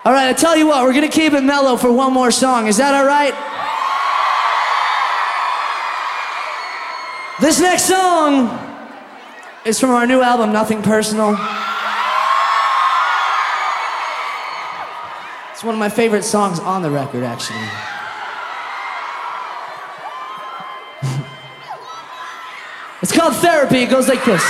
All right, I tell you what, we're gonna keep it mellow for one more song. Is that all right? This next song is from our new album, Nothing Personal. It's one of my favorite songs on the record, actually. It's called Therapy. It goes like this.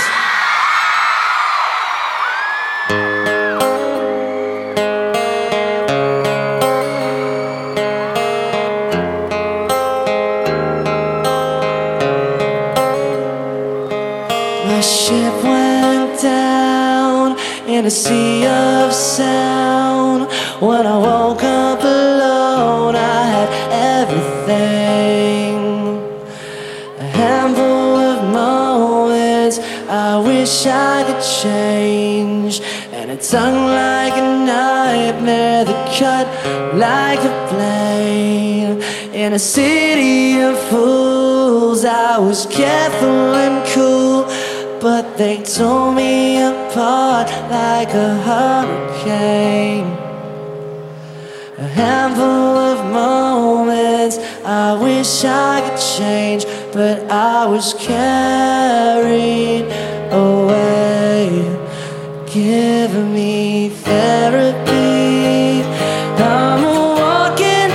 My ship went down in a sea of sound. When I woke up alone, I had everything. A handful of moments I wish I could change, and it stung like a nightmare that cut like a blade. In a city of fools, I was careful and cool, but they tore me apart like a hurricane. A handful of moments I wish I could change, but I was carried away. Give me therapy. I'm a walking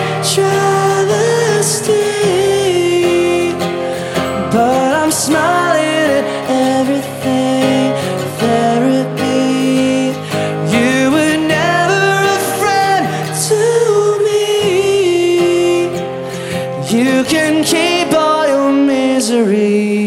travesty, but I'm smiling at everything. Therapy. You were never a friend to me. You can keep all your misery.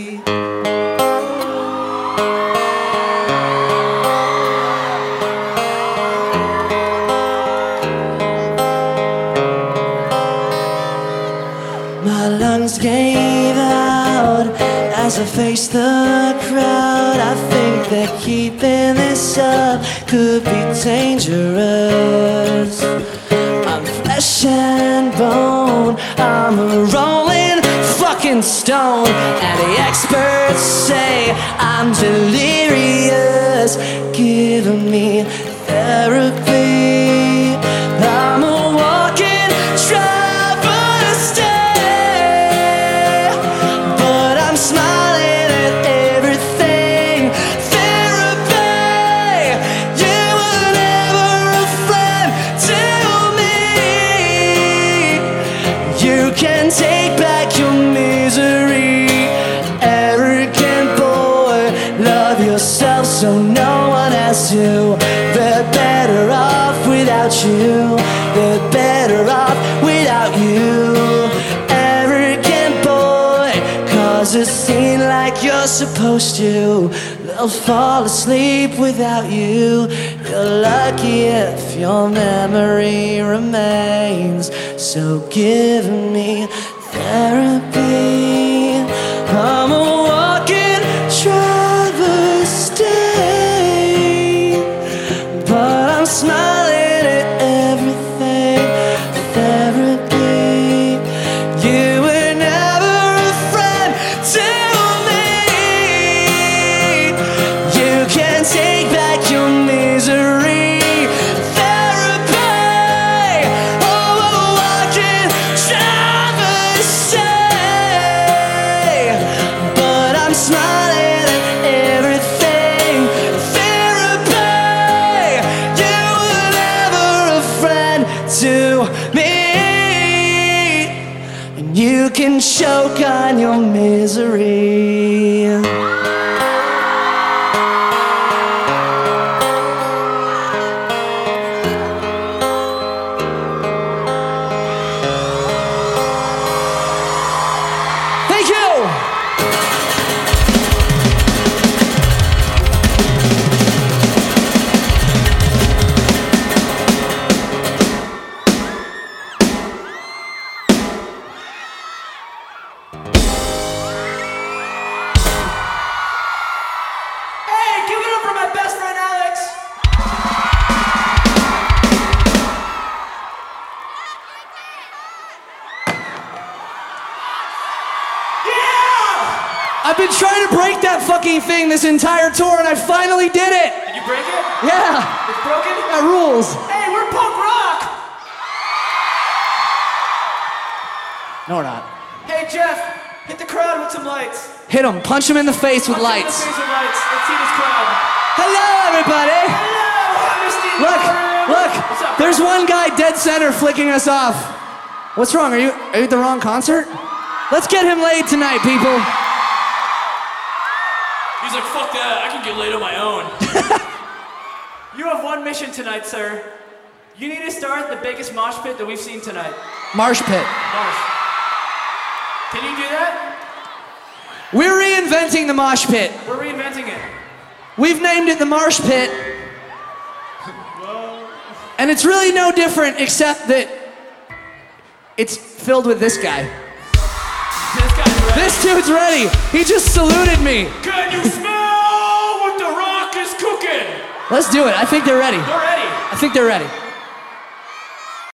My lungs gave out as I faced the crowd. I think that keeping this up could be dangerous. I'm flesh and bone, I'm a rolling fucking stone, and the experts say I'm delirious. Give me therapy. I'm a walking travesty, but I'm smiling at everything. Therapy. You were never a friend to me. You can take back your misery. Arrogant boy, love yourself so no one has to. They're better off without you. They're better off without you. Arrogant boy, cause a scene like you're supposed to. They'll fall asleep without you. You're lucky if your memory remains. So give me therapy. I'm a walking travesty, but I'm smiling at everything. Therapy. You were never a friend to me. You can take back your misery. Therapy. Oh, a walking travesty, but I'm smiling at everything. Therapy. You were never a friend to me, and you can choke on your misery. Thank you. Hey, give it up for my best friend Alex. Yeah! I've been trying to break that fucking thing this entire tour, and I finally did it. Did you break it? Yeah, It's broken? that rules. Hey, we're No, we're not. Hey, Jeff, hit the crowd with some lights. Hit him. Punch him in the face with lights. Punch him in the face with lights. Let's see this crowd. Hello, everybody. Hello, I'm Look, What's up, there's bro? one guy dead center flicking us off. What's wrong? Are you at the wrong concert? Let's get him laid tonight, people. He's like, fuck that, I can get laid on my own. You have one mission tonight, sir. You need to start the biggest mosh pit that we've seen tonight. Marsh pit. Mosh. Can you do that? We're reinventing the mosh pit. We're reinventing it. We've named it the Marsh Pit. And it's really no different except that it's filled with this guy. This guy's ready. This dude's ready. He just saluted me. Can you smell what the Rock is cooking? Let's do it. I think they're ready. We're ready. I think they're ready.